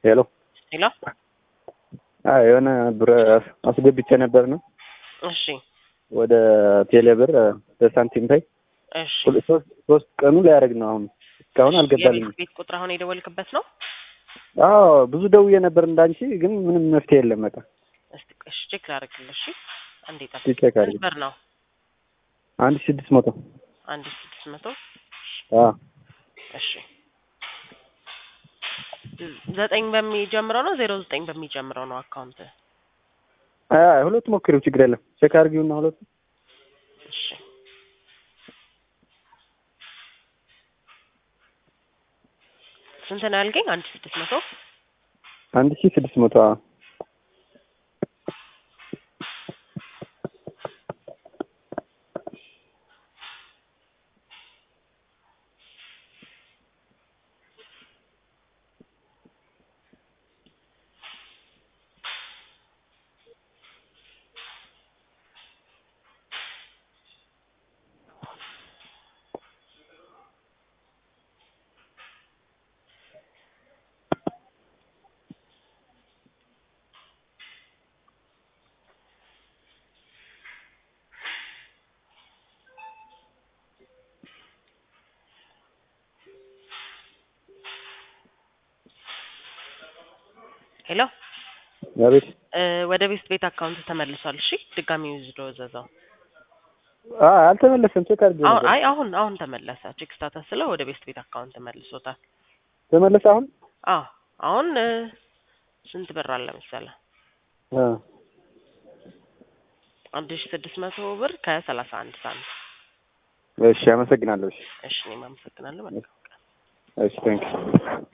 ሄሎ ሄሎ የሆነ ብር አስገብቼ ነበር ነው። እሺ ወደ ቴሌብር በሳንቲም ታይ እሺ ሶስት ቀኑ ላይ ያደርግ ነው። አሁን እስካሁን አልገባልኝም። የቤት ቁጥር አሁን የደወልክበት ነው? አዎ ብዙ ደውዬ ነበር እንዳንቺ፣ ግን ምንም መፍትሄ የለም። በቃ እስቲ እሺ ቼክ ላድርግልሽ። እሺ አንዴ ጠብቅ። ቼክ አድርጊ። ስንት ብር ነው? 1600 1600 አዎ እሺ 9 በሚጀምረው ነው 09 በሚጀምረው ነው አካውንት? ሁለት ሞክሪው፣ ችግር የለም። ቼክ አድርጊውና ሁለት። እሺ ስንት ነው ያልከኝ? 1600 1600 ሄሎ አቤት። ወደ ቤት አካውንት ተመልሷል። እሺ ድጋሚ ይዝዶ ዘዛው። አልተመለሰም። ቼክ አድርጊው ነበር። አይ አሁን ተመለሰ። ቼክ ስታተስ ስለ ወደ ቤት አካውንት ተመልሶታል። ተመለሰ አሁን? አሁን ስንት ብር አለ መሰለህ? 1600 ብር ከ31 ሳንቲም። እሺ አመሰግናለሁ። እሺ እኔም አመሰግናለሁ። እሺ ቴንክ